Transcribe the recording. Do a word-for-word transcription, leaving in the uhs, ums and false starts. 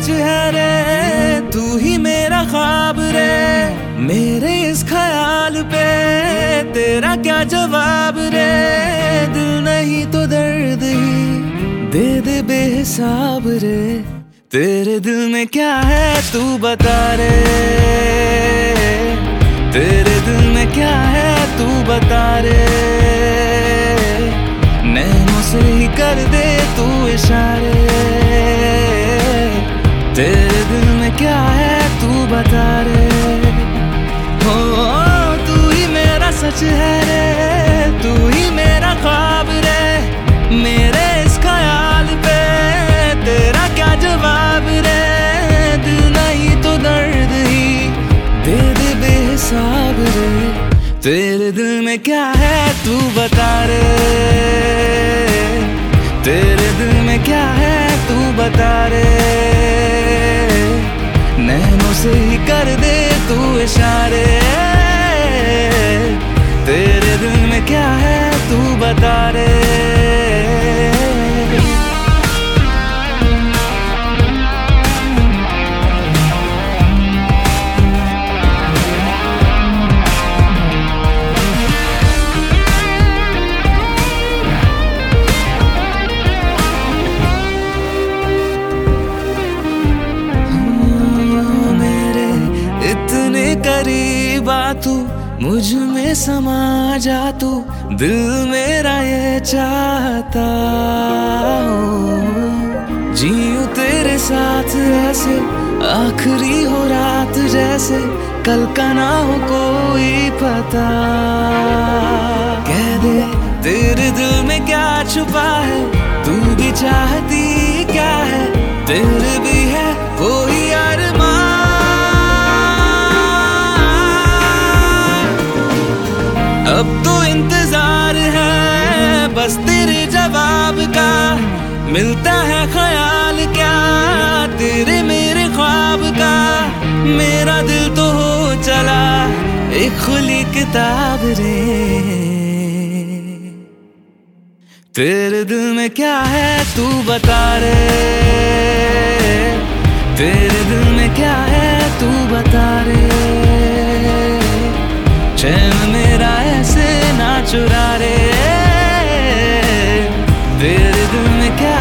सच है रे, तू ही मेरा ख्वाब रे। मेरे इस ख्याल पे तेरा क्या जवाब रे। दिल नहीं तो दर्द ही दे दे बेहिसाब रे। तेरे दिल में क्या है तू बता रे। तेरे दिल में क्या है तू बता रे। नैनों से ही कर दे तू इशारे। तेरे दिल में क्या है तू बता रे। हो तू ही मेरा सच है रे, तू ही मेरा ख्वाब रे। मेरे इस ख्याल पे तेरा क्या जवाब रे। दिल नहीं तो दर्द ही दे दे बेहिसाब रे। तेरे दिल में क्या है तू बता रे। तेरे दिल में क्या है तू बता रे। नैनों से ही कर दे तू इशारे। तेरे दिल में क्या है तू बता रे। करीब आ तू, मुझ में समा जा तू। दिल मेरा ये चाहता हूँ जीऊं तेरे साथ ऐसे। आखिरी हो रात जैसे, कल का ना हो कोई पता। कह दे तेरे दिल में क्या छुपा है, तू भी चाहती क्या है। तेरे भी है कोई अरमान। अब तो इंतजार है बस तेरे जवाब का। मिलता है ख्याल क्या तेरे मेरे ख्वाब का। मेरा दिल तो हो चला एक खुली किताब रे। तेरे दिल में क्या है तू बता रे। तेरे दिल में क्या है तू बता रे। चैन मेरा ऐसे ना चुरा रे। तेरे दिल में क्या